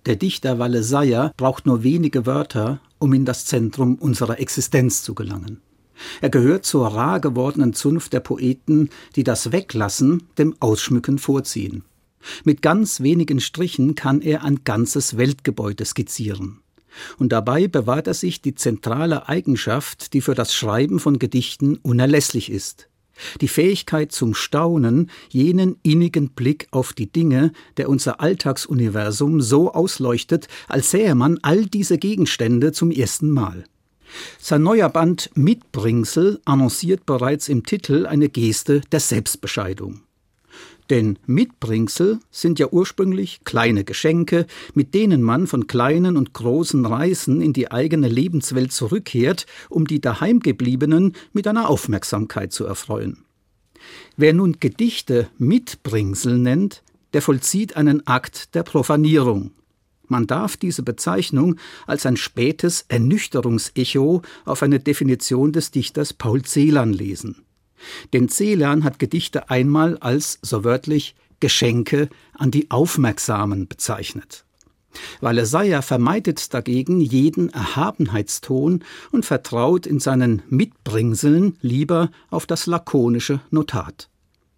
Der Dichter Wale Saier braucht nur wenige Wörter, um in das Zentrum unserer Existenz zu gelangen. Er gehört zur rar gewordenen Zunft der Poeten, die das Weglassen dem Ausschmücken vorziehen. Mit ganz wenigen Strichen kann er ein ganzes Weltgebäude skizzieren. Und dabei bewahrt er sich die zentrale Eigenschaft, die für das Schreiben von Gedichten unerlässlich ist: die Fähigkeit zum Staunen, jenen innigen Blick auf die Dinge, der unser Alltagsuniversum so ausleuchtet, als sähe man all diese Gegenstände zum ersten Mal. Sein neuer Band Mitbringsel annonciert bereits im Titel eine Geste der Selbstbescheidung. Denn Mitbringsel sind ja ursprünglich kleine Geschenke, mit denen man von kleinen und großen Reisen in die eigene Lebenswelt zurückkehrt, um die Daheimgebliebenen mit einer Aufmerksamkeit zu erfreuen. Wer nun Gedichte Mitbringsel nennt, der vollzieht einen Akt der Profanierung. Man darf diese Bezeichnung als ein spätes Ernüchterungsecho auf eine Definition des Dichters Paul Celan lesen. Denn Celan hat Gedichte einmal als, so wörtlich, Geschenke an die Aufmerksamen bezeichnet. Wale Saier vermeidet dagegen jeden Erhabenheitston und vertraut in seinen Mitbringseln lieber auf das lakonische Notat.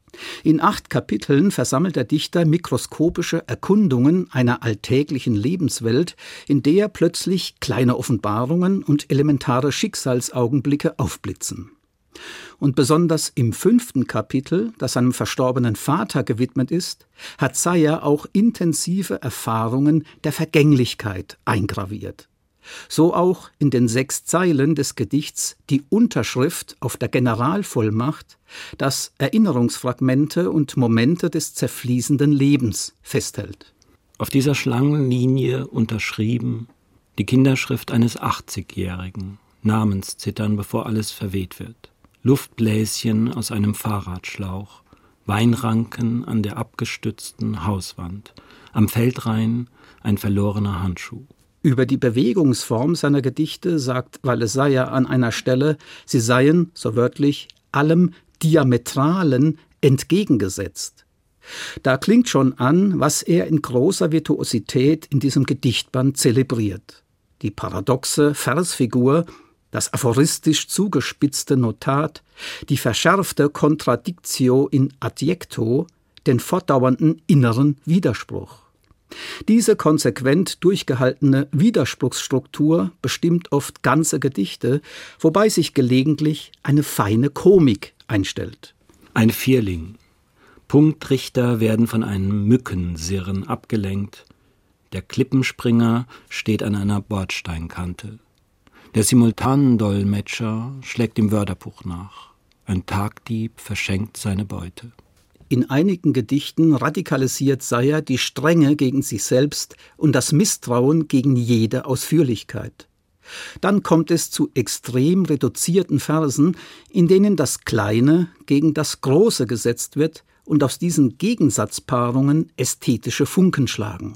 In 8 Kapiteln versammelt der Dichter mikroskopische Erkundungen einer alltäglichen Lebenswelt, in der plötzlich kleine Offenbarungen und elementare Schicksalsaugenblicke aufblitzen. Und besonders im 5. Kapitel, das seinem verstorbenen Vater gewidmet ist, hat Saier auch intensive Erfahrungen der Vergänglichkeit eingraviert. So auch in den 6 Zeilen des Gedichts Die Unterschrift auf der Generalvollmacht, das Erinnerungsfragmente und Momente des zerfließenden Lebens festhält. Auf dieser Schlangenlinie unterschrieben die Kinderschrift eines 80-Jährigen, Namenszittern, bevor alles verweht wird. Luftbläschen aus einem Fahrradschlauch, Weinranken an der abgestützten Hauswand, am Feldrain ein verlorener Handschuh. Über die Bewegungsform seiner Gedichte sagt Wale Saier an einer Stelle, sie seien, so wörtlich, allem Diametralen entgegengesetzt. Da klingt schon an, was er in großer Virtuosität in diesem Gedichtband zelebriert. Die paradoxe Versfigur, das aphoristisch zugespitzte Notat, die verschärfte Contradictio in adjecto, den fortdauernden inneren Widerspruch. Diese konsequent durchgehaltene Widerspruchsstruktur bestimmt oft ganze Gedichte, wobei sich gelegentlich eine feine Komik einstellt. Ein Vierling. Punktrichter werden von einem Mückensirren abgelenkt. Der Klippenspringer steht an einer Bordsteinkante. Der Simultanendolmetscher schlägt dem Wörterbuch nach. Ein Tagdieb verschenkt seine Beute. In einigen Gedichten radikalisiert Saier die Strenge gegen sich selbst und das Misstrauen gegen jede Ausführlichkeit. Dann kommt es zu extrem reduzierten Versen, in denen das Kleine gegen das Große gesetzt wird und aus diesen Gegensatzpaarungen ästhetische Funken schlagen.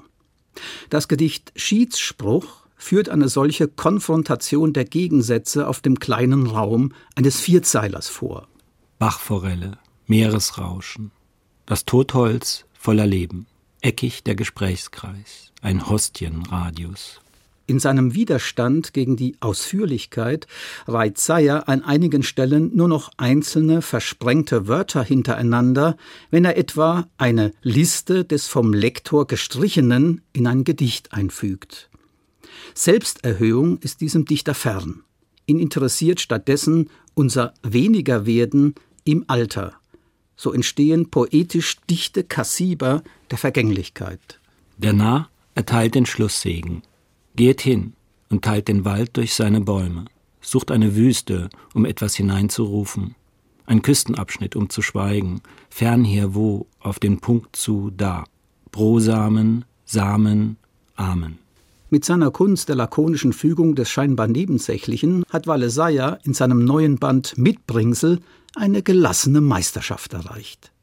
Das Gedicht Schiedsspruch führt eine solche Konfrontation der Gegensätze auf dem kleinen Raum eines Vierzeilers vor. Bachforelle, Meeresrauschen, das Totholz voller Leben, eckig der Gesprächskreis, ein Hostienradius. In seinem Widerstand gegen die Ausführlichkeit reiht Saier an einigen Stellen nur noch einzelne versprengte Wörter hintereinander, wenn er etwa eine Liste des vom Lektor Gestrichenen in ein Gedicht einfügt. Selbsterhöhung ist diesem Dichter fern. Ihn interessiert stattdessen unser Wenigerwerden im Alter. So entstehen poetisch dichte Kassiber der Vergänglichkeit. Der Narr erteilt den Schlusssegen. Geht hin und teilt den Wald durch seine Bäume, sucht eine Wüste, um etwas hineinzurufen, ein Küstenabschnitt, um zu schweigen, fern hier wo, auf den Punkt zu, da, Brosamen, Samen, Amen. Mit seiner Kunst der lakonischen Fügung des scheinbar Nebensächlichen hat Wale Saier in seinem neuen Band Mitbringsel eine gelassene Meisterschaft erreicht.